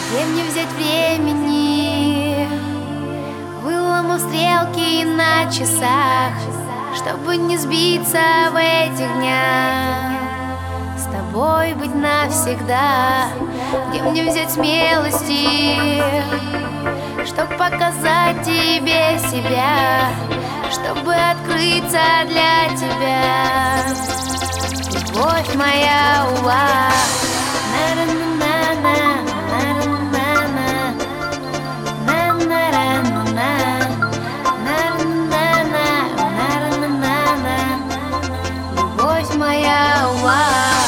Где мне взять времени, вылому стрелки на часах, чтобы не сбиться в этих днях, с тобой быть навсегда. Где мне взять смелости, чтоб показать тебе себя, чтобы открыться для тебя, любовь моя, уа. Любовь моя, уа.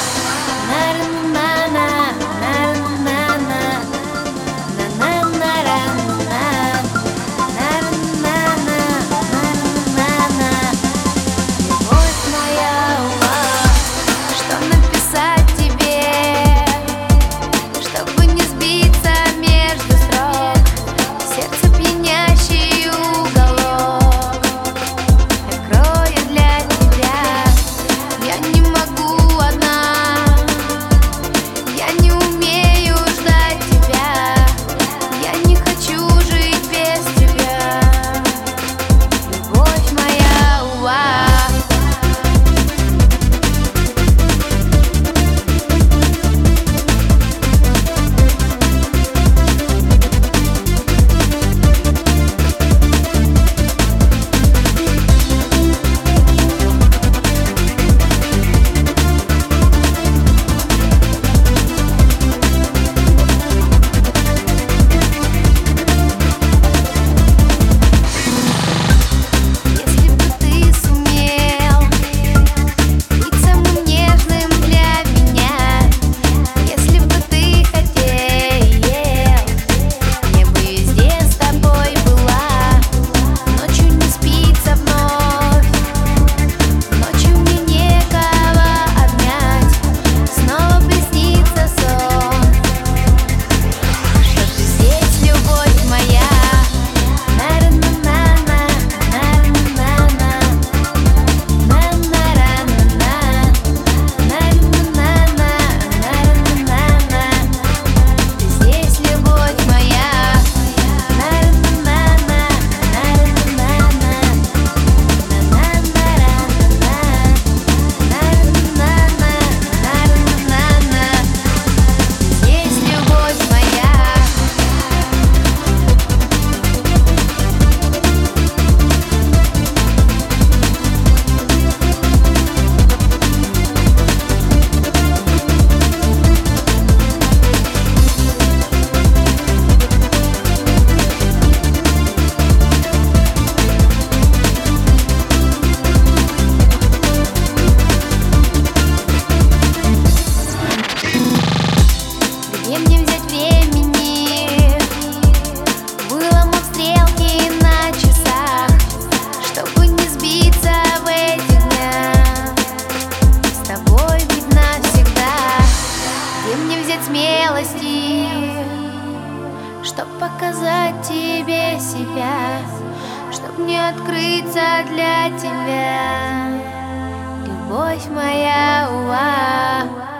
Где мне взять времени, вылому стрелки на часах, чтобы не сбиться в этих днях, с тобой быть навсегда. Где мне взять смелости, чтоб показать тебе себя, чтоб не открыться для тебя, любовь моя, уа.